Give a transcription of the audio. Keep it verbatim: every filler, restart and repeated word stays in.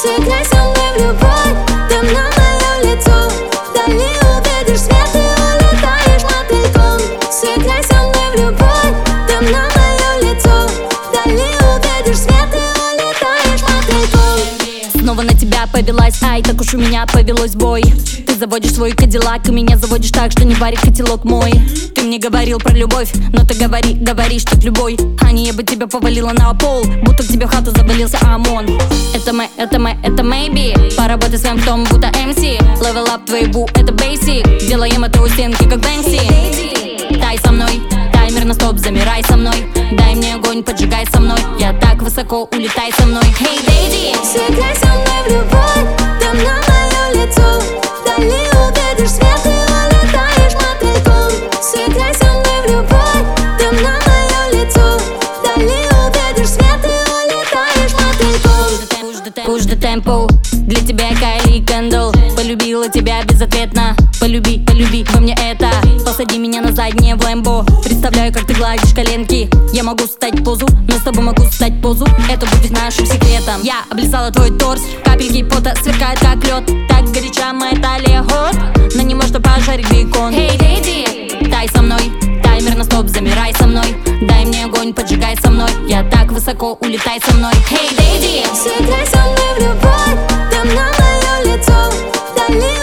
Сыграй со мной в любовь, там на мое лицо. Вдали увидишь свет и улетаешь мотыльком. Сыграй со мной в любовь, там на мое лицо. Вдали увидишь свет и улетаешь мотыльком. Снова на тебя повелась, ай, так уж у меня повелось бой. Ты заводишь свой кадиллак, и меня заводишь так, что не варит котелок мой. Ты мне говорил про любовь, но ты говори, говоришь так любой. А не я бы тебя повалила на пол, будто к тебе в хату завалился ОМОН. Это мы, это мы, это maybe. Поработай своим в том, будто эм си. Level up твои бу, это basic. Делаем это у стенки, как Бэнкси. Тай со мной, таймер на стоп, замирай со мной. Дай мне огонь, поджигай со мной. Я так высоко, улетай со мной. Hey, baby. Сыграй со мной в любовь, там на мое лицо. Вдали увидишь свет и улетаешь мотыльком. Сыграй со мной в любовь, там на мое лицо. Вдали увидишь свет и улетаешь мотыльком. Push the tempo, для тебя Кайли Кэндл. Полюбила тебя безответно. Полюби, полюби во мне это. Посади меня на заднее в Лэмбо. Представляю, как ты гладишь коленки. Я могу стать позу, но с тобой могу стать позу. Это будет нашим секретом. Я облизала твой торс, капельки пота сверкают как лед. Так горяча моя талия хот, но не может пожарить бекон. Hey, lady, тай со мной, таймер на стоп, замирай со мной. Дай мне огонь, поджигай со мной. Я так высоко, улетай со мной. Hey, lady. Сыграй со мной в любовь, там на мое лицо. Вдали